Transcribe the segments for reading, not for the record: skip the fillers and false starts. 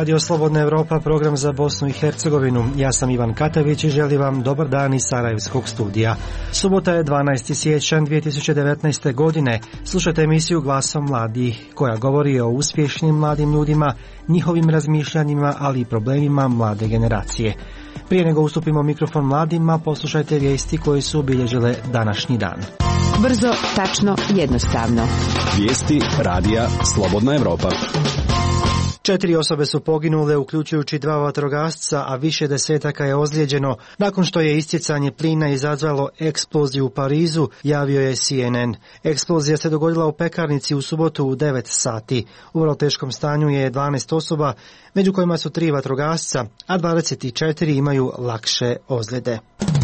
Radio Slobodna Evropa, program za Bosnu i Hercegovinu. Ja sam Ivan Katavić i želim vam dobar dan iz Sarajevskog studija. Subota je 12. siječanj 2019. godine. Slušajte emisiju Glasom mladih, koja govori o uspješnim mladim ljudima, njihovim razmišljanjima, ali i problemima mlade generacije. Prije nego ustupimo mikrofon mladima, poslušajte vijesti koje su obilježile današnji dan. Brzo, tačno, jednostavno. Vijesti Radija Slobodna Evropa. 4 osobe su poginule, uključujući 2 vatrogasca, a više desetaka je ozlijeđeno nakon što je istjecanje plina izazvalo eksploziju u Parizu, javio je CNN. Eksplozija se dogodila u pekarnici u subotu u 9 sati. U vrlo teškom stanju je 12 osoba, među kojima su 3 vatrogasca, a 24 imaju lakše ozljede.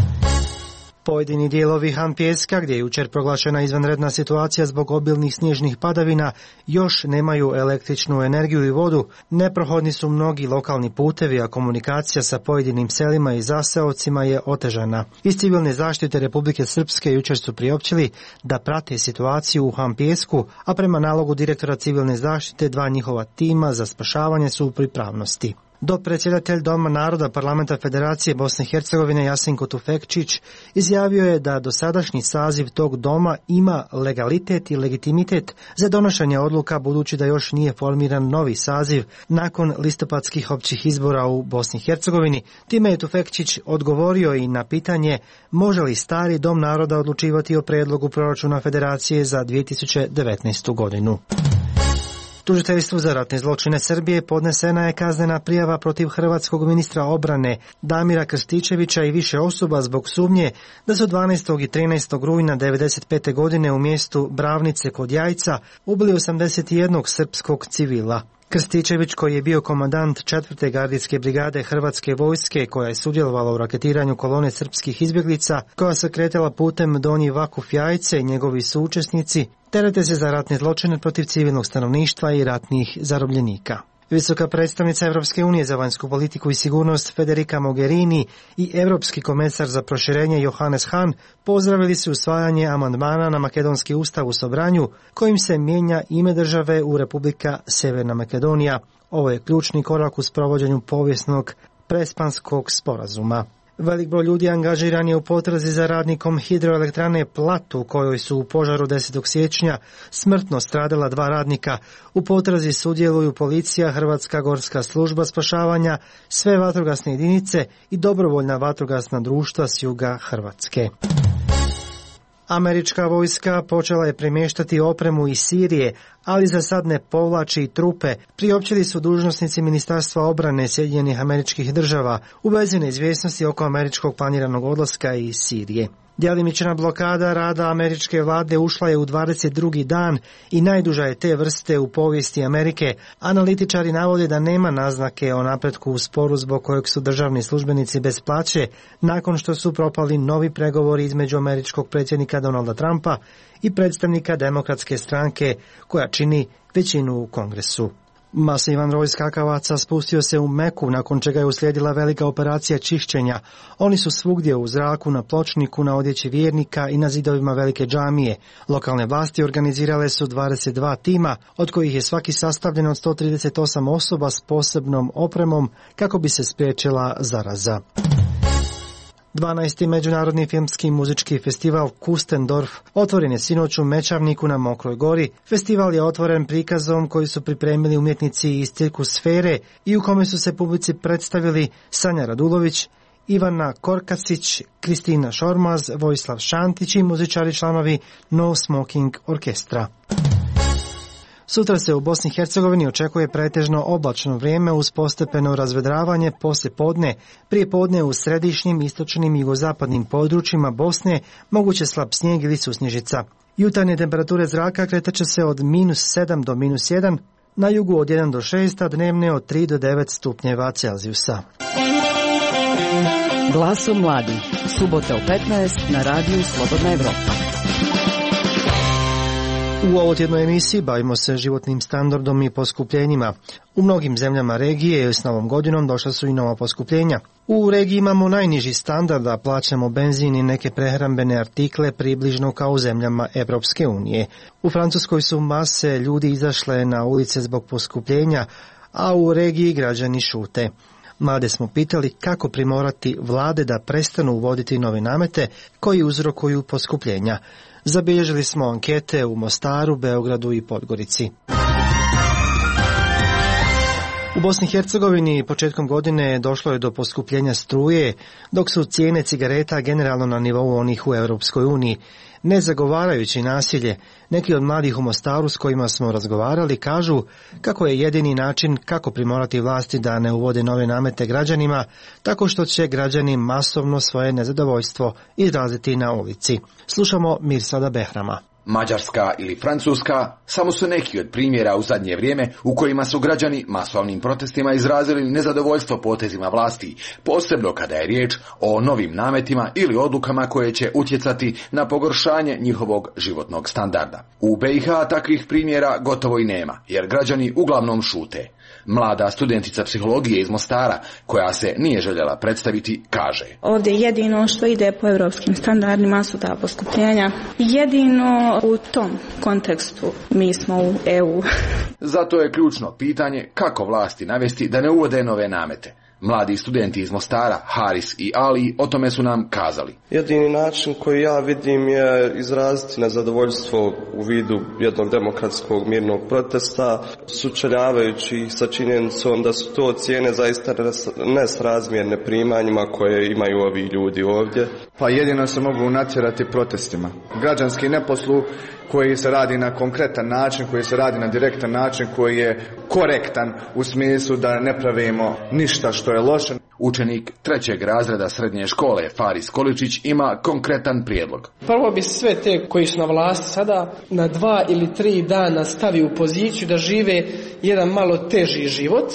Pojedini dijelovi Han-Pjeska, gdje je jučer proglašena izvanredna situacija zbog obilnih snježnih padavina, još nemaju električnu energiju i vodu. Neprohodni su mnogi lokalni putevi, a komunikacija sa pojedinim selima i zaseocima je otežana. Iz civilne zaštite Republike Srpske jučer su priopćili da prate situaciju u Han-Pjesku, a prema nalogu direktora civilne zaštite 2 njihova tima za spašavanje su u pripravnosti. Dopredsjedatelj Doma naroda Parlamenta Federacije Bosne i Hercegovine Jasenko Tufekčić izjavio je da dosadašnji saziv tog doma ima legalitet i legitimitet za donošenje odluka, budući da još nije formiran novi saziv nakon listopadskih općih izbora u Bosni i Hercegovini. Time je Tufekčić odgovorio i na pitanje može li stari Dom naroda odlučivati o prijedlogu proračuna Federacije za 2019. godinu. Tužiteljstvu za ratne zločine Srbije podnesena je kaznena prijava protiv hrvatskog ministra obrane Damira Krstičevića i više osoba zbog sumnje da su 12. i 13. rujna 1995. godine u mjestu Bravnice kod Jajca ubili 81 srpskog civila. Krstičević, koji je bio komandant 4. gardijske brigade Hrvatske vojske koja je sudjelovala u raketiranju kolone srpskih izbjeglica koja se kretala putem Donji Vakuf Jajce i njegovi suučesnici, terete se za ratne zločine protiv civilnog stanovništva i ratnih zarobljenika. Visoka predstavnica Europske unije za vanjsku politiku i sigurnost Federica Mogherini i Europski komesar za proširenje Johannes Hahn pozdravili su usvajanje amandmana na makedonski ustav u Sobranju, kojim se mijenja ime države u Republika Sjeverna Makedonija. Ovo je ključni korak u sprovođenju povijesnog Prespanskog sporazuma. Velik broj ljudi angažiran je u potrazi za radnikom hidroelektrane Plat, u kojoj su u požaru 10. siječnja smrtno stradala 2 radnika. U potrazi sudjeluju policija, Hrvatska gorska služba spašavanja, sve vatrogasne jedinice i dobrovoljna vatrogasna društva s juga Hrvatske. Američka vojska počela je premještati opremu iz Sirije, ali za sad ne povlači trupe, priopćili su dužnosnici Ministarstva obrane Sjedinjenih Američkih Država u vezi neizvjesnosti oko američkog planiranog odlaska iz Sirije. Djelimična blokada rada američke vlade ušla je u 22. dan i najduža je te vrste u povijesti Amerike. Analitičari navode da nema naznake o napretku u sporu zbog kojeg su državni službenici bez plaće nakon što su propali novi pregovori između američkog predsjednika Donalda Trumpa i predstavnika Demokratske stranke koja čini većinu u Kongresu. Masivan broj skakavaca spustio se u Meku, nakon čega je uslijedila velika operacija čišćenja. Oni su svugdje u zraku, na pločniku, na odjeći vjernika i na zidovima velike džamije. Lokalne vlasti organizirale su 22 tima, od kojih je svaki sastavljen od 138 osoba s posebnom opremom kako bi se spriječila zaraza. 12. međunarodni filmski muzički festival Kustendorf otvoren je sinoć u Mečavniku na Mokroj gori. Festival je otvoren prikazom koji su pripremili umjetnici iz Cirkus Sfere i u kome su se publici predstavili Sanja Radulović, Ivana Korkasić, Kristina Šormaz, Vojislav Šantić i muzičari članovi No Smoking Orkestra. Sutra se u Bosni i Hercegovini očekuje pretežno oblačno vrijeme uz postepeno razvedravanje poslije podne. Prije podne u središnjim, istočnim i jugozapadnim područjima Bosne moguće slab snijeg ili susnježica. Jutarnje temperature zraka kretat će se od -7 do -1, na jugu od 1 do 6, a dnevne od 3 do 9 stupnjeva Celzijusa. Glasom mladih, subota u 15 na radiju Slobodna Evropa. U ovotjednoj emisiji bavimo se životnim standardom i poskupljenjima. U mnogim zemljama regije s novom godinom došla su i nova poskupljenja. U regiji imamo najniži standard, a plaćamo benzin i neke prehrambene artikle približno kao u zemljama Evropske unije. U Francuskoj su mase ljudi izašle na ulice zbog poskupljenja, a u regiji građani šute. Mlade smo pitali kako primorati vlade da prestanu uvoditi nove namete koji uzrokuju poskupljenja. Zabilježili smo ankete u Mostaru, Beogradu i Podgorici. U Bosni i Hercegovini početkom godine došlo je do poskupljenja struje, dok su cijene cigareta generalno na nivou onih u Europskoj uniji. Ne zagovarajući nasilje, neki od mladih u Mostaru s kojima smo razgovarali kažu kako je jedini način kako primorati vlasti da ne uvode nove namete građanima, tako što će građani masovno svoje nezadovoljstvo izraziti na ulici. Slušamo Mirsada Behrama. Mađarska ili Francuska samo su neki od primjera u zadnje vrijeme u kojima su građani masovnim protestima izrazili nezadovoljstvo potezima vlasti, posebno kada je riječ o novim nametima ili odlukama koje će utjecati na pogoršanje njihovog životnog standarda. U BiH takvih primjera gotovo i nema, jer građani uglavnom šute. Mlada studentica psihologije iz Mostara, koja se nije željela predstaviti, kaže: Ovdje jedino što ide po europskim standardima su ta poskupljenja. Jedino u tom kontekstu mi smo u EU. Zato je ključno pitanje kako vlasti navesti da ne uvode nove namete. Mladi studenti iz Mostara, Haris i Ali, o tome su nam kazali. Jedini način koji ja vidim je izraziti nezadovoljstvo u vidu jednog demokratskog mirnog protesta, sučeljavajući sa činjenicom da su to cijene zaista nesrazmjerne primanjima koje imaju ovi ljudi ovdje. Pa jedino se mogu natjerati protestima. Građanski neposluh koji se radi na konkretan način, koji se radi na direktan način, koji je korektan u smislu da ne pravimo ništa što je loše. Učenik 3. razreda srednje škole Faris Količić ima konkretan prijedlog. Prvo bi sve te koji su na vlasti sada na 2 ili 3 dana stavi u poziciju da žive jedan malo teži život,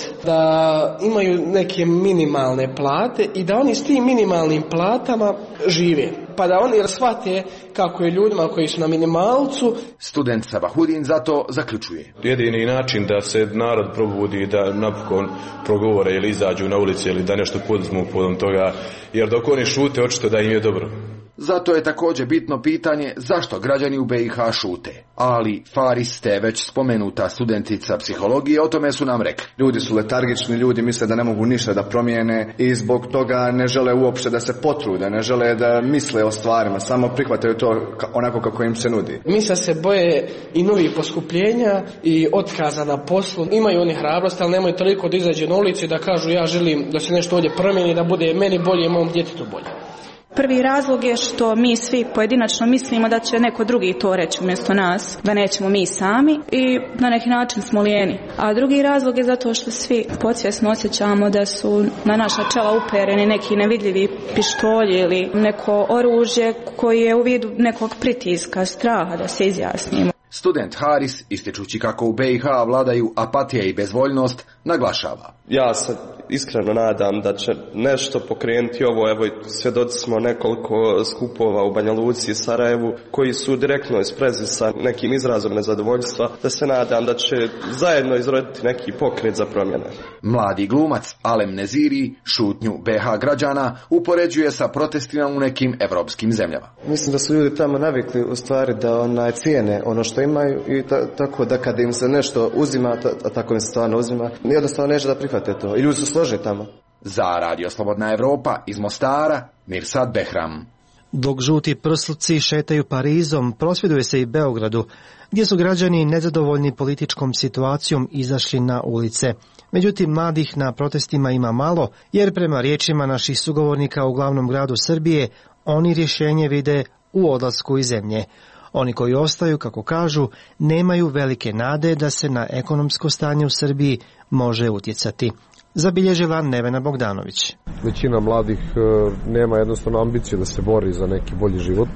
da imaju neke minimalne plate i da oni s tim minimalnim platama žive. Pa da oni shvate kako je ljudima koji su na minimalcu. Student Sabahudin zato zaključuje: jedini način da se narod probudi, da napokon progovore ili izađu na ulici ili da nešto poduzmu podom toga, jer dok oni šute očito da im je dobro. Zato je također bitno pitanje zašto građani u BiH šute. Ali Faris, te već spomenuta studentica psihologije, o tome su nam rekli. Ljudi su letargični, ljudi misle da ne mogu ništa da promijene i zbog toga ne žele uopće da se potrude, ne žele da misle o stvarima, samo prihvataju to onako kako im se nudi. Misle se boje i novih poskupljenja i otkaza na poslu. Imaju oni hrabrost, ali nemaju toliko da izađe na ulici da kažu ja želim da se nešto ovdje promijeni, da bude meni bolje i mom djetetu bolje. Prvi razlog je što mi svi pojedinačno mislimo da će neko drugi to reći umjesto nas, da nećemo mi sami i na neki način smo lijeni. A drugi razlog je zato što svi podsvjesno osjećamo da su na naša čela upereni neki nevidljivi pištolji ili neko oružje koji je u vidu nekog pritiska, straha da se izjasnimo. Student Haris, ističući kako u BiH vladaju apatija i bezvoljnost, naglašava: ja se iskreno nadam da će nešto pokrenuti ovo. Evo, svjedoci smo nekoliko skupova u Banja Luci i Sarajevu koji su u direktnoj sprezi sa nekim izrazom nezadovoljstva, da se nadam da će zajedno izroditi neki pokret za promjene. Mladi glumac Alem Neziri šutnju BiH građana upoređuje sa protestima u nekim evropskim zemljama. Mislim da su ljudi tamo navikli u stvari da cijene ono što imaju i tako da kada im se nešto uzima, a tako im se stvarno uzima, jednostavno neće da prihvate to i ljudi su složni tamo. Za Radio Slobodna Evropa iz Mostara, Mirsad Behram. Dok žuti prsluci šetaju Parizom, prosvjeduje se i Beogradu, gdje su građani nezadovoljni političkom situacijom izašli na ulice. Međutim, mladih na protestima ima malo, jer prema riječima naših sugovornika u glavnom gradu Srbije, oni rješenje vide u odlasku iz zemlje. Oni koji ostaju, kako kažu, nemaju velike nade da se na ekonomsko stanje u Srbiji može utjecati. Zabilježila Nevena Bogdanović. Većina mladih nema jednostavno ambicije da se bori za neki bolji život.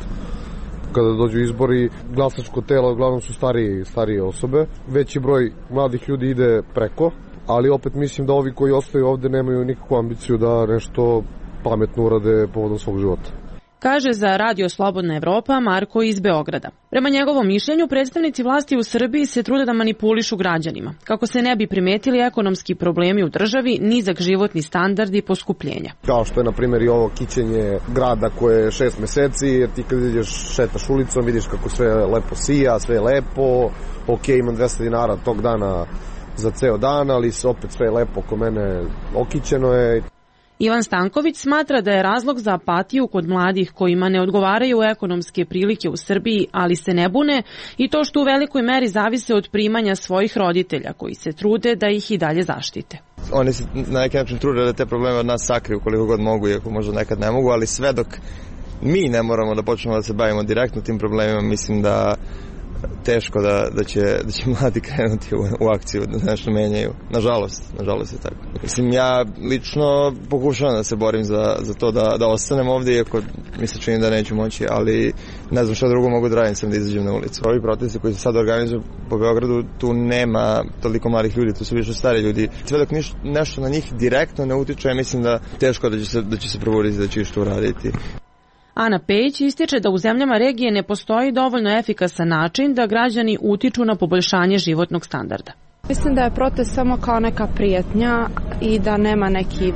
Kada dođu izbori, glasačko telo uglavnom su starije osobe. Veći broj mladih ljudi ide preko, ali opet mislim da ovi koji ostaju ovdje nemaju nikakvu ambiciju da nešto pametno urade povodom svog života. Kaže za Radio Slobodna Evropa Marko iz Beograda. Prema njegovom mišljenju, predstavnici vlasti u Srbiji se trude da manipulišu građanima, kako se ne bi primetili ekonomski problemi u državi, nizak životni standard i poskupljenja. Kao što je, na primjer, i ovo kićenje grada koje je 6 mjeseci, jer ti kad ideš šetaš ulicom, vidiš kako sve lepo sija, sve je lepo, ok, imam 200 dinara tog dana za ceo dan, ali opet sve je lepo oko mene, okićeno je. Ivan Stanković smatra da je razlog za apatiju kod mladih kojima ne odgovaraju ekonomske prilike u Srbiji, ali se ne bune, i to što u velikoj meri zavise od primanja svojih roditelja koji se trude da ih i dalje zaštite. Oni se na neki način trude da te probleme od nas sakriju koliko god mogu, iako možda nekad ne mogu, ali sve dok mi ne moramo da počnemo da se bavimo direktno tim problemima, mislim da teško da će mladi krenuti u akciju, da nešto menjaju. Nažalost je tako. Mislim, ja lično pokušavam da se borim za to da ostanem ovdje, iako mi se čini da neću moći, ali ne znam što drugo mogu da radim, sam da izađem na ulicu. Ovi protesti koji se sad organizuju po Beogradu, tu nema toliko malih ljudi, tu su više stari ljudi. Sve dok nešto na njih direktno ne utiče, mislim da teško da će se probuditi, da će što uraditi. Ana Pejić ističe da u zemljama regije ne postoji dovoljno efikasan način da građani utiču na poboljšanje životnog standarda. Mislim da je protest samo kao neka prijetnja i da nema neki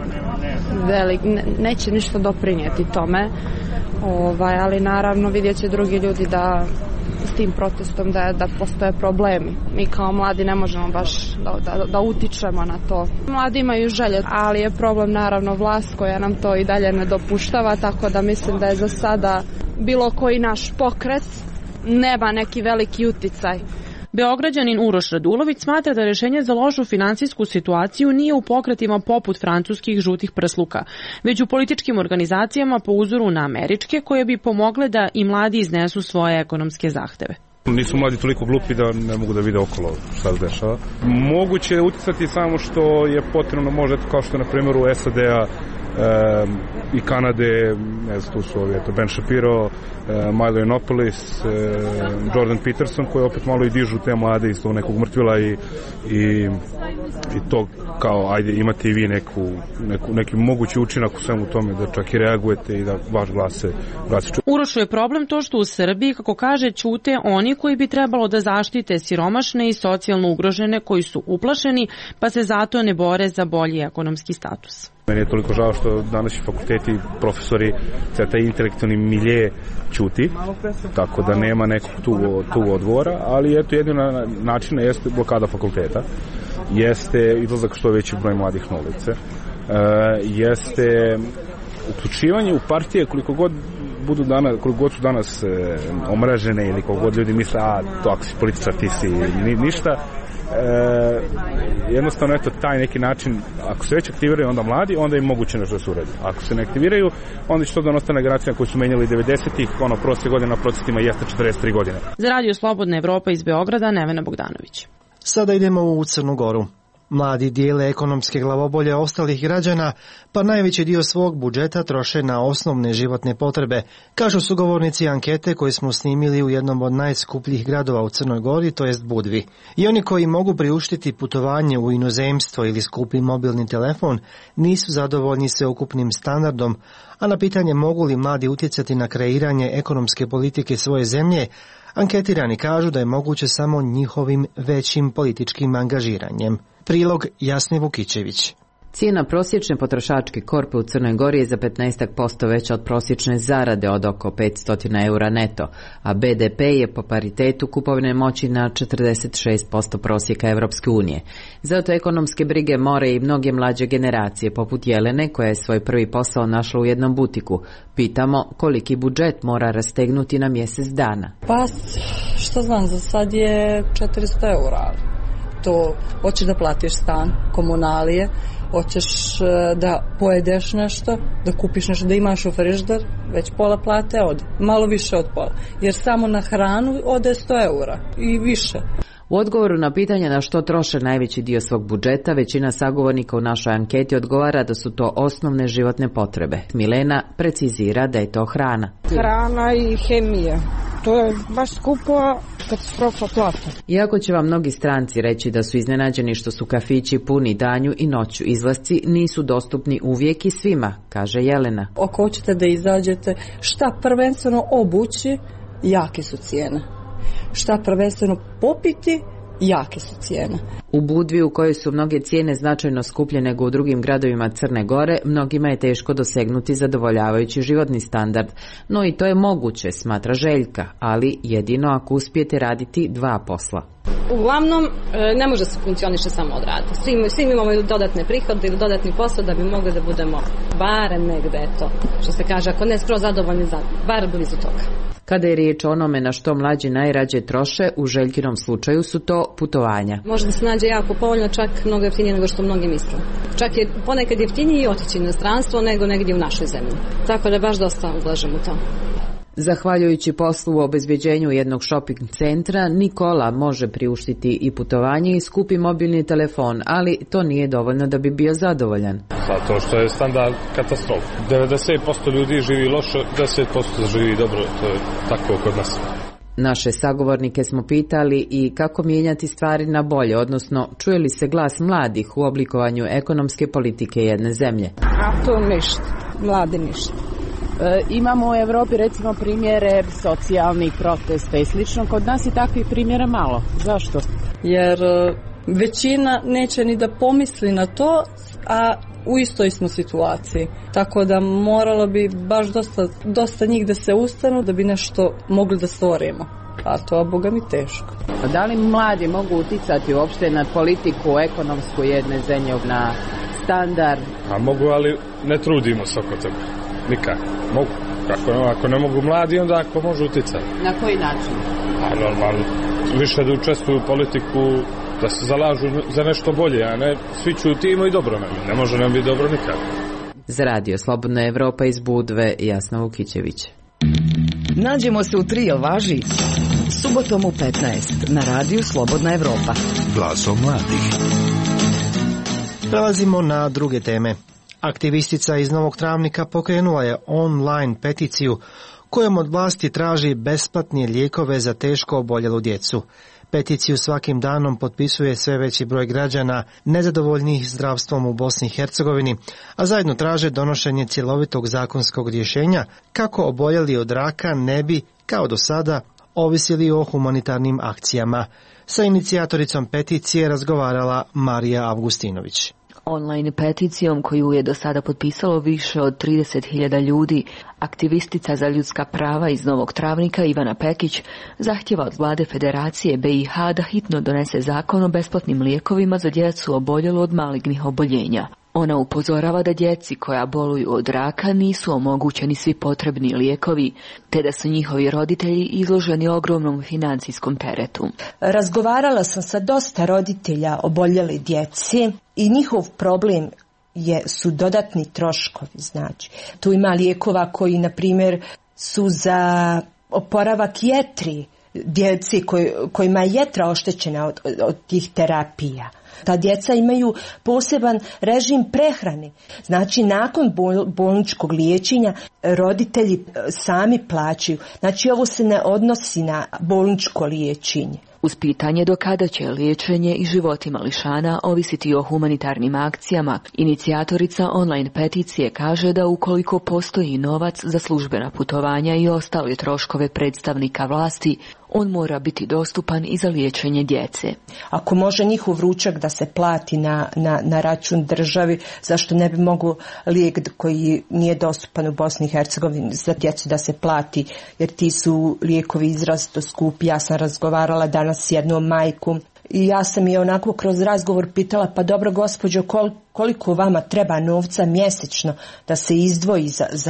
neće ništa doprinijeti tome, ali naravno vidjet će drugi ljudi da s tim protestom da postoje problemi. Mi kao mladi ne možemo baš da utičemo na to. Mladi imaju želje, ali je problem naravno vlast koja nam to i dalje ne dopuštava, tako da mislim da je za sada bilo koji naš pokret nema neki veliki uticaj. Beograđanin Uroš Radulović smatra da rješenje za lošu finansijsku situaciju nije u pokretima poput francuskih žutih prsluka, već u političkim organizacijama po uzoru na američke koje bi pomogle da i mladi iznesu svoje ekonomske zahteve. Nisu mladi toliko glupi da ne mogu da vide okolo šta se dešava. Moguće je uticati samo što je potrebno, možda kao što je na primjer u SAD-a i Kanade, ne znam, tu su ovi, Ben Shapiro, Milo Yiannopoulos, Jordan Peterson, koji opet malo i dižu te mlade iz tog nekog mrtvila i to kao, ajde, imate i vi neki mogući učinak u svemu tome, da čak i reagujete i da vaš glas se čuje. Urošu je problem to što u Srbiji, kako kaže, ćute oni koji bi trebalo da zaštite siromašne i socijalno ugrožene koji su uplašeni, pa se zato ne bore za bolji ekonomski status. Meni je toliko žao što današnji fakulteti, profesori, taj intelektualni milje ćuti, tako da nema nekog tu odgovora, ali eto jedina načina jeste blokada fakulteta, jeste izlazak što veći broj mladih na ulice, jeste uključivanje u partije koliko god su danas omražene ili koliko god ljudi misle, to ako si političar ti si ništa. Jednostavno, eto, taj neki način, ako se već aktiviraju onda mladi, onda im moguće nešto da se uredi. Ako se ne aktiviraju, onda će to da ostane generacija koji su menjali 90-ih, prosjek godina na procesima jeste 43 godine. Za Radio Slobodna Evropa iz Beograda, Nevena Bogdanović. Sada idemo u Crnu Goru. Mladi dijele ekonomske glavobolje ostalih građana, pa najveći dio svog budžeta troše na osnovne životne potrebe, kažu sugovornici ankete koje smo snimili u jednom od najskupljih gradova u Crnoj Gori, to jest Budvi. I oni koji mogu priuštiti putovanje u inozemstvo ili skupi mobilni telefon, nisu zadovoljni sveukupnim standardom, a na pitanje mogu li mladi utjecati na kreiranje ekonomske politike svoje zemlje, anketirani kažu da je moguće samo njihovim većim političkim angažiranjem. Prilog Jasne Vukićević. Cijena prosječne potrošačke korpe u Crnoj Gori je za 15% veća od prosječne zarade od oko 500 eura neto, a BDP je po paritetu kupovne moći na 46% prosjeka Evropske unije. Zato ekonomske brige more i mnoge mlađe generacije, poput Jelene, koja je svoj prvi posao našla u jednom butiku. Pitamo koliki budžet mora rastegnuti na mjesec dana. Pa, što znam, za sad je 400 eura. To hoćeš da platiš stan, komunalije, hoćeš da pojedeš nešto, da kupiš nešto, da imaš u frižider, već pola plate ode, malo više od pola, jer samo na hranu ode 100 eura i više. U odgovoru na pitanje na što troše najveći dio svog budžeta, većina sagovornika u našoj anketi odgovara da su to osnovne životne potrebe. Milena precizira da je to hrana. Hrana i hemija. To je baš skupo, katastrofa plata. Iako će vam mnogi stranci reći da su iznenađeni što su kafići puni danju i noću, izlasci nisu dostupni uvijek i svima, kaže Jelena. Ako hoćete da izađete, šta prvenstveno obući, jake su cijene. Šta prvenstveno popiti, jake su cijene. U Budvi, u kojoj su mnoge cijene značajno skuplje nego u drugim gradovima Crne Gore, mnogima je teško dosegnuti zadovoljavajući životni standard. No i to je moguće, smatra Željka, ali jedino ako uspijete raditi dva posla. Uglavnom, ne može se funkcioniše samo od rada. Svi imamo dodatne prihode ili dodatni posao da bi mogli da budemo barem negde, eto, što se kaže, ako ne skroz zadovoljni, bar blizu toga. Kada je riječ o onome na što mlađi najrađe troše, u Željkinom slučaju su to putovanja. Može da se nađe jako povoljno, čak mnogo jeftinije nego što mnogi misle. Čak je ponekad jeftinije otići na stranstvo nego negdje u našoj zemlji. Tako da baš dosta ulažemo u to. Zahvaljujući poslu u obezbeđenju jednog shopping centra, Nikola može priuštiti i putovanje i skupi mobilni telefon, ali to nije dovoljno da bi bio zadovoljan. Zato što je standard katastrofa. 90% ljudi živi loše, 10% živi dobro, to je tako kod nas. Naše sagovornike smo pitali i kako mijenjati stvari na bolje, odnosno čuje li se glas mladih u oblikovanju ekonomske politike jedne zemlje. A to ništa, mladi ništa. Imamo u Evropi recimo primjere socijalnih protesta i slično, kod nas je takvih primjera malo. Zašto? Jer većina neće ni da pomisli na to, a u istoj smo situaciji. Tako da moralo bi baš dosta njih da se ustanu da bi nešto mogli da stvorimo. A to, boga mi, teško. Da li mladi mogu uticati uopšte na politiku ekonomsku jedne zemlje, na standard? A mogu, ali ne trudimo se oko toga. Nikako. Mogu. Ako ne mogu mladi, onda ako može uticati. Na koji način? A normalno. Više da učestvuju u politiku, da se zalažu za nešto bolje, a ne svi ćutimo i dobro nam. Ne može nam biti dobro nikako. Za Radio Slobodna Evropa iz Budve, Jasna Vukićević. Nađemo se u 3, jel važi? Subotom u 15 na Radiju Slobodna Evropa. Glasom mladih. Prelazimo na druge teme. Aktivistica iz Novog Travnika pokrenula je online peticiju kojom od vlasti traži besplatne lijekove za teško oboljelu djecu. Peticiju svakim danom potpisuje sve veći broj građana nezadovoljnih zdravstvom u Bosni i Hercegovini, a zajedno traže donošenje cjelovitog zakonskog rješenja kako oboljeli od raka ne bi, kao do sada, ovisili o humanitarnim akcijama. Sa inicijatoricom peticije razgovarala Marija Avgustinović. Online peticijom koju je do sada potpisalo više od 30.000 ljudi, aktivistica za ljudska prava iz Novog Travnika Ivana Pekić zahtjeva od vlade Federacije BiH da hitno donese zakon o besplatnim lijekovima za djecu oboljelu od malignih oboljenja. Ona upozorava da djeci koja boluju od raka nisu omogućeni svi potrebni lijekovi, te da su njihovi roditelji izloženi ogromnom financijskom teretu. Razgovarala sam sa dosta roditelja oboljele djeci i njihov problem su dodatni troškovi. Znači, tu ima lijekova koji, na primjer, su za oporavak jetri, djeci kojima je jetra oštećena od tih terapija. Ta djeca imaju poseban režim prehrane. Znači, nakon bolničkog liječenja roditelji sami plaćaju. Znači, ovo se ne odnosi na bolničko liječenje. Uz pitanje do kada će liječenje i životi mališana ovisiti o humanitarnim akcijama, inicijatorica online peticije kaže da ukoliko postoji novac za službena putovanja i ostale troškove predstavnika vlasti, on mora biti dostupan i za liječenje djece. Ako može njihov ručak da se plati na račun državi, zašto ne bi mogao lijek koji nije dostupan u Bosni i Hercegovini za djecu da se plati, jer ti su lijekovi izrazito skupi. Ja sam razgovarala danas s jednom majkom i ja sam je onako kroz razgovor pitala, pa dobro gospođo, koliko vama treba novca mjesečno da se izdvoji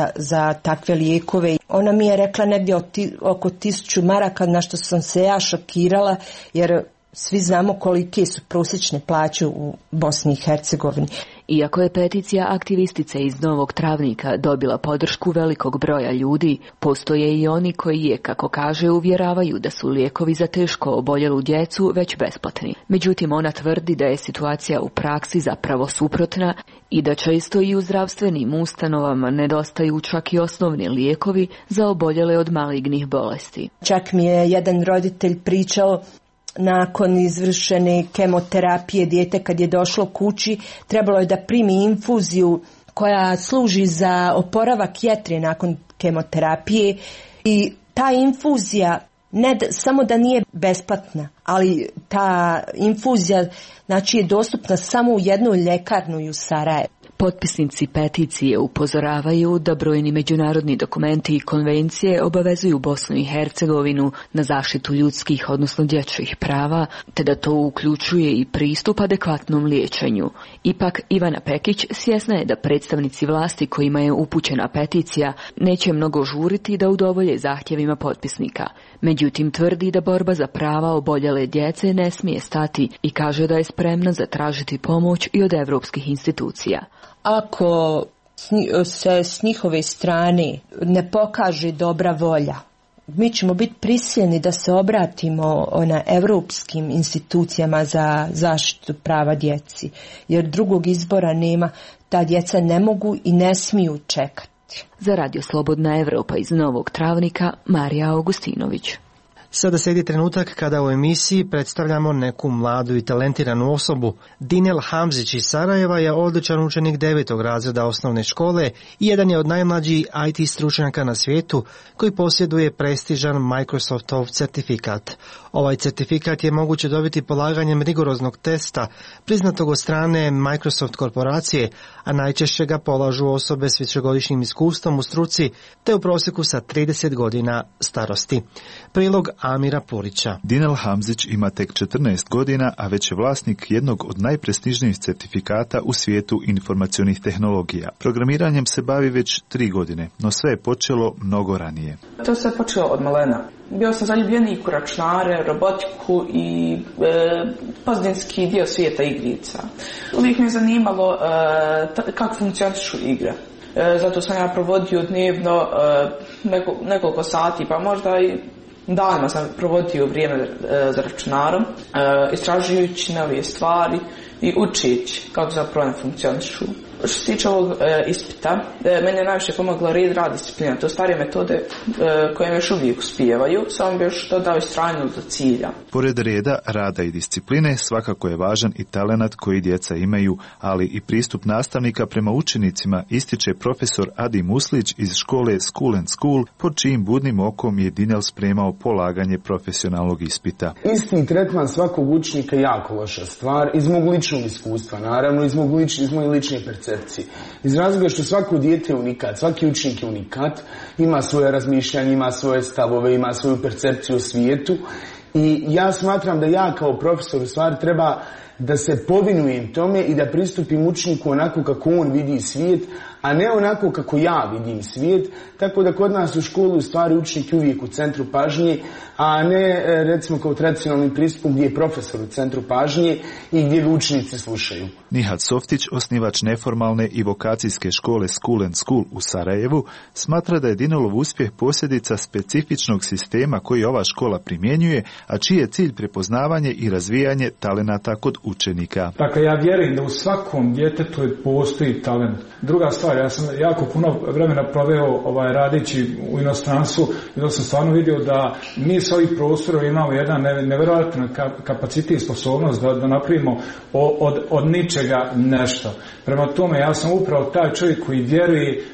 za takve lijekove. Ona mi je rekla negdje oko 1000 maraka, na što sam se ja šokirala, jer svi znamo kolike su prosječne plaće u Bosni i Hercegovini. Iako je peticija aktivistice iz Novog Travnika dobila podršku velikog broja ljudi, postoje i oni koji je, kako kaže, uvjeravaju da su lijekovi za teško oboljelu djecu već besplatni. Međutim, ona tvrdi da je situacija u praksi zapravo suprotna i da često i u zdravstvenim ustanovama nedostaju čak i osnovni lijekovi za oboljele od malignih bolesti. Čak mi je jedan roditelj pričao, nakon izvršene kemoterapije dijete kad je došlo kući trebalo je da primi infuziju koja služi za oporavak jetre nakon kemoterapije i ta infuzija ne samo da nije besplatna, ali ta infuzija znači je dostupna samo u jednoj ljekarni u Sarajevu. Potpisnici peticije upozoravaju da brojni međunarodni dokumenti i konvencije obavezuju Bosnu i Hercegovinu na zaštitu ljudskih, odnosno dječjih prava, te da to uključuje i pristup adekvatnom liječenju. Ipak, Ivana Pekić svjesna je da predstavnici vlasti kojima je upućena peticija neće mnogo žuriti da udovolje zahtjevima potpisnika. Međutim, tvrdi da borba za prava oboljele djece ne smije stati i kaže da je spremna zatražiti pomoć i od evropskih institucija. Ako se s njihove strane ne pokaže dobra volja, mi ćemo biti prisiljeni da se obratimo evropskim institucijama za zaštitu prava djeci, jer drugog izbora nema. Ta djeca ne mogu i ne smiju čekati. Za Radio Slobodna Evropa iz Novog Travnika, Marija Augustinović. Sada slijedi trenutak kada u emisiji predstavljamo neku mladu i talentiranu osobu. Dinel Hamzić iz Sarajeva je odličan učenik 9. razreda osnovne škole i jedan je od najmlađih IT stručnjaka na svijetu koji posjeduje prestižan Microsoftov certifikat. Ovaj certifikat je moguće dobiti polaganjem rigoroznog testa priznatog od strane Microsoft korporacije, a najčešće ga polažu osobe s višegodišnjim iskustvom u struci te u prosjeku sa 30 godina starosti. Prilog Amira Purića. Dinel Hamzić ima tek 14 godina, a već je vlasnik jednog od najprestižnijih certifikata u svijetu informacionih tehnologija. Programiranjem se bavi već 3 godine, no sve je počelo mnogo ranije. To se počelo od malena. Bio sam zaljubljenik u računare, robotiku i pozadinski dio svijeta igrica. Uvijek me zanimalo kako funkcionišu igre. Zato sam ja provodio dnevno nekoliko sati, pa možda i danima sam provodio vrijeme za računarom, istražujući nove stvari i učeći kako zapravo ne funkcionišu. Što se tiče ovog ispita, meni je najviše pomogla red, rad, disciplina. To starije metode koje me još uvijek uspijevaju, samo bi još dodao istrajnost do cilja. Pored reda, rada i discipline, svakako je važan i talenat koji djeca imaju, ali i pristup nastavnika prema učenicima, ističe profesor Adi Muslić iz škole School and School, pod čijim budnim okom je Dinel spremao polaganje profesionalnog ispita. Isti tretman svakog učenika je jako loša stvar, iz mog ličnog iskustva, naravno, iz moje lične percepcije. Iz razloga što svako dijete je unikat, svaki učenik je unikat, ima svoje razmišljanje, ima svoje stavove, ima svoju percepciju o svijetu i ja smatram da ja kao profesor u stvari treba da se povinujem tome i da pristupim učeniku onako kako on vidi svijet, a ne onako kako ja vidim svijet, tako da kod nas u školu u stvari učenik je uvijek u centru pažnje, a ne recimo kao tradicionalnim pristupom gdje je profesor u centru pažnje i gdje ga učenici slušaju. Nihat Softić, osnivač neformalne i vokacijske škole School and School u Sarajevu, smatra da je Dinelov uspjeh posljedica specifičnog sistema koji ova škola primjenjuje, a čiji je cilj prepoznavanje i razvijanje talenata kod učenika. Dakle, ja vjerujem da u svakom djetetu postoji talent. Druga stvar, ja sam jako puno vremena proveo radeći u inostranstvu i da sam stvarno vidio da mi sa ovih prostora imamo jedan nevjerojatan kapacitet i sposobnost da napravimo od ničega nešto. Prema tome, ja sam upravo taj čovjek koji vjeruje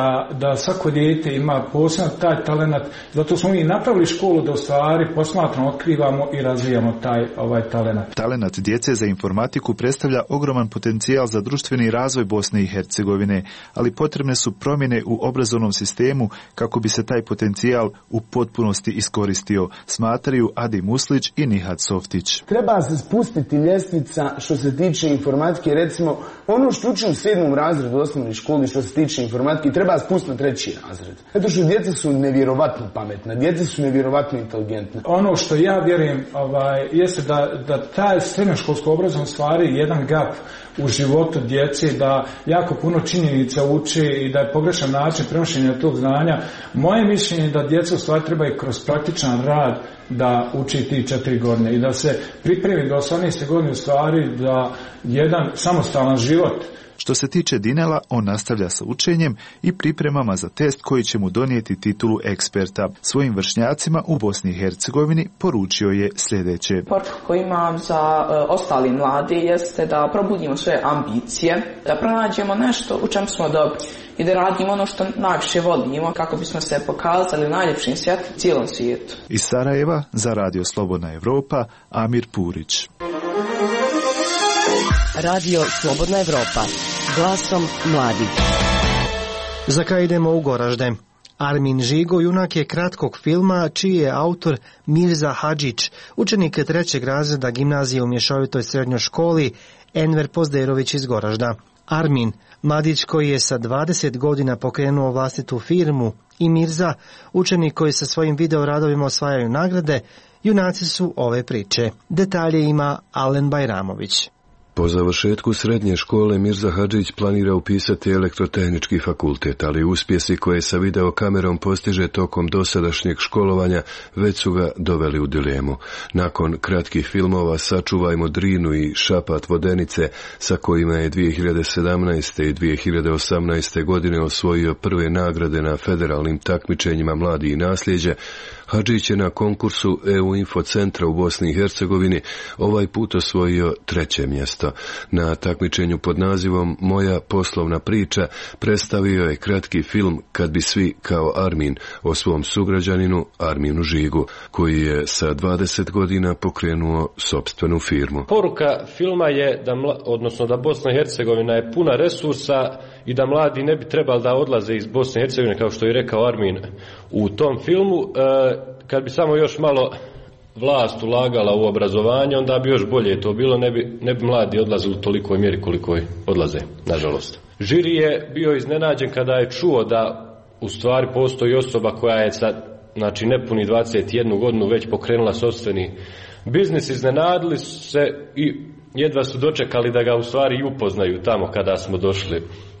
da svako dijete ima posebno taj talenat. Zato smo mi napravili školu da u stvari posmatramo, otkrivamo i razvijamo taj talenat. Talenat djece za informatiku predstavlja ogroman potencijal za društveni razvoj Bosne i Hercegovine, ali potrebne su promjene u obrazovnom sistemu kako bi se taj potencijal u potpunosti iskoristio, smatraju Adi Muslić i Nihat Softić. Treba se spustiti ljestvica što se tiče informatike, recimo ono što učim u 7. razredu osnovne škole što se tiče informatike treba spustiti na 3. razred. Zato što djeca su nevjerovatno pametna, djeca su nevjerovatno inteligentna. Ono što ja vjerujem jeste da taj srednjoškolsko obrazovanje stvari jedan gap u životu djece, da jako puno činjenica uče i da je pogrešan način prenošenja tog znanja. Moje mišljenje je da djeca u stvari treba i kroz praktičan rad da uči ti 4 godine i da se pripremi do 18. godine u stvari da jedan samostalan život. Što se tiče Dinela, on nastavlja sa učenjem i pripremama za test koji će mu donijeti titulu eksperta. Svojim vršnjacima u Bosni i Hercegovini poručio je sljedeće. Poruka koju imam za ostali mladi jeste da probudimo svoje ambicije, da pronađemo nešto u čem smo dobri i da radimo ono što najviše volimo kako bismo se pokazali u najljepšim svijetu cijelom svijetu. Iz Sarajeva za Radio Slobodna Evropa, Amir Purić. Radio Slobodna Evropa. Glasom mladih. Za kraj idemo u Goražde. Armin Žigo junak je kratkog filma čiji je autor Mirza Hadžić, učenik 3. razreda gimnazije u mješovitoj srednjoj školi Enver Pozderović iz Goražda. Armin, mladić koji je sa 20 godina pokrenuo vlastitu firmu, i Mirza, učenik koji sa svojim videoradovima osvajaju nagrade, junaci su ove priče. Detalje ima Alen Bajramović. Po završetku srednje škole Mirza Hadžić planira upisati elektrotehnički fakultet, ali uspjesi koje sa videokamerom postiže tokom dosadašnjeg školovanja već su ga doveli u dilemu. Nakon kratkih filmova Sačuvajmo Drinu i Šapat Vodenice, sa kojima je 2017. i 2018. godine osvojio prve nagrade na federalnim takmičenjima Mladi i nasljeđe, Hadžić je na konkursu EU Info centra u Bosni i Hercegovini ovaj put osvojio 3. mjesto. Na takmičenju pod nazivom Moja poslovna priča predstavio je kratki film Kad bi svi kao Armin o svom sugrađaninu Arminu Žigu, koji je sa 20 godina pokrenuo sopstvenu firmu. Poruka filma je da Bosna i Hercegovina je puna resursa i da mladi ne bi trebali da odlaze iz Bosne i Hercegovine, kao što je rekao Armin u tom filmu. Kad bi samo još malo vlast ulagala u obrazovanje, onda bi još bolje to bilo, ne bi mladi odlazili u tolikoj mjeri koliko odlaze, nažalost. Žiri je bio iznenađen kada je čuo da u stvari postoji osoba koja je sa nepuni 21 godinu već pokrenula sopstveni biznis. Iznenadili se i jedva su dočekali da ga u stvari i upoznaju tamo kada smo došli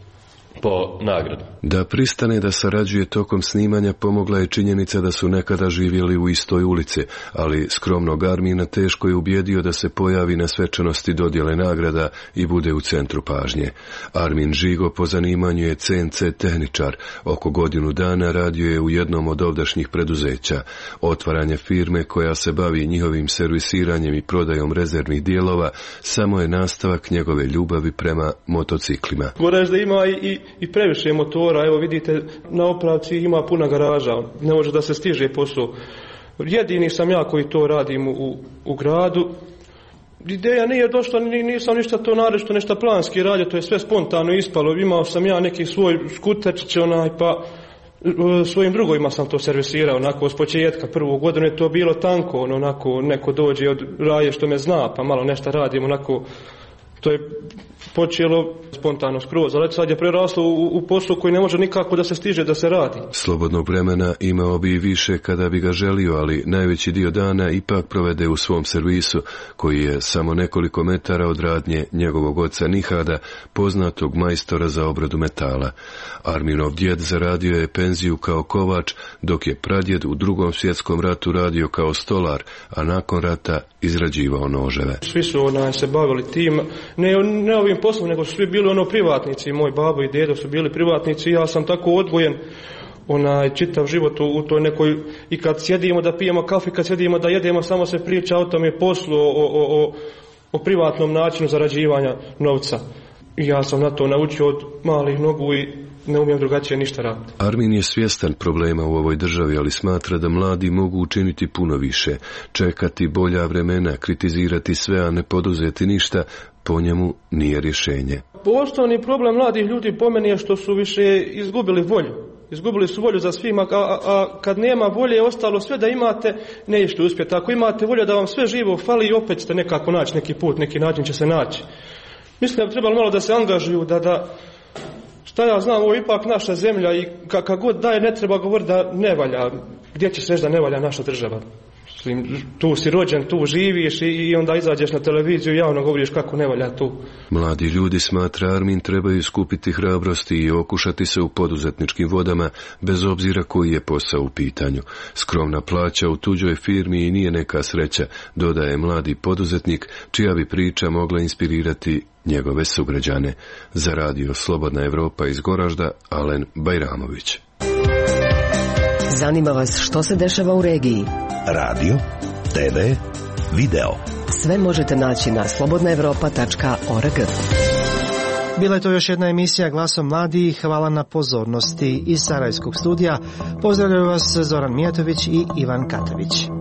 po nagradu. Da pristane da sarađuje tokom snimanja pomogla je činjenica da su nekada živjeli u istoj ulici, ali skromnog Armina teško je ubijedio da se pojavi na svečanosti dodjele nagrada i bude u centru pažnje. Armin Žigo po zanimanju je CNC tehničar. Oko godinu dana radio je u jednom od ovdašnjih preduzeća. Otvaranje firme koja se bavi njihovim servisiranjem i prodajom rezervnih dijelova samo je nastavak njegove ljubavi prema motociklima. Moraš da ima i previše motora, evo vidite na Opravci ima puna garaža, ne može da se stiže posao. Jedini sam ja koji to radim u gradu. Ideja nije došla, nisam ništa to narešto, nešto planski radio, to je sve spontano ispalo. Imao sam ja neki svoj skuterčić, pa svojim drugovima sam to servisirao, onako s početka prvu godinu je to bilo tanko, onako neko dođe od raje što me zna, pa malo nešto radim, onako. To je počelo spontano skroz, ali sad je preraslo u poslu koji ne može nikako da se stiže da se radi. Slobodnog vremena imao bi i više kada bi ga želio, ali najveći dio dana ipak provede u svom servisu, koji je samo nekoliko metara od radnje njegovog oca Nihada, poznatog majstora za obradu metala. Arminov djed zaradio je penziju kao kovač, dok je pradjed u Drugom svjetskom ratu radio kao stolar, a nakon rata izrađivao noževe. Svi su se bavili tim, ne ovim poslom, nego su svi bili privatnici. Moj babo i dedo su bili privatnici, ja sam tako odgojen čitav život u toj nekoj, i kad sjedimo da pijemo kafe, kad sjedimo da jedemo, samo se priča o tome poslu, o privatnom načinu zarađivanja novca. I ja sam na to naučio od malih nogu i ne umijem drugačije ništa raditi. Armin je svjestan problema u ovoj državi, ali smatra da mladi mogu učiniti puno više. Čekati bolja vremena, kritizirati sve, a ne poduzeti ništa, po njemu nije rješenje. Osnovni problem mladih ljudi po meni je što su više izgubili volju. Izgubili su volju za svima, a kad nema volje, ostalo sve da imate, nećete uspjeti. Ako imate volju da vam sve živo fali, opet ćete nekako naći neki put, neki način će se naći. Mislim da bi trebalo malo da se angažuju, šta ja znam, ovo je ipak naša zemlja i kako god daje, ne treba govoriti da ne valja. Gdje ćeš reći da ne valja naša država? Tu si rođen, tu živiš i onda izađeš na televiziju i javno govoriš kako ne valja tu. Mladi ljudi, smatra Armin, trebaju skupiti hrabrosti i okušati se u poduzetničkim vodama, bez obzira koji je posao u pitanju. Skromna plaća u tuđoj firmi i nije neka sreća, dodaje mladi poduzetnik, čija bi priča mogla inspirirati njegove sugrađane. Za radio Slobodna Evropa iz Goražda, Alen Bajramović. Zanima vas što se dešava u regiji? Radio, TV, video. Sve možete naći na slobodnaevropa.org. Bila je to još jedna emisija Glasom mladih. Hvala na pozornosti. Iz Sarajevskog studija pozdravljaju vas Zoran Mijatović i Ivan Katavić.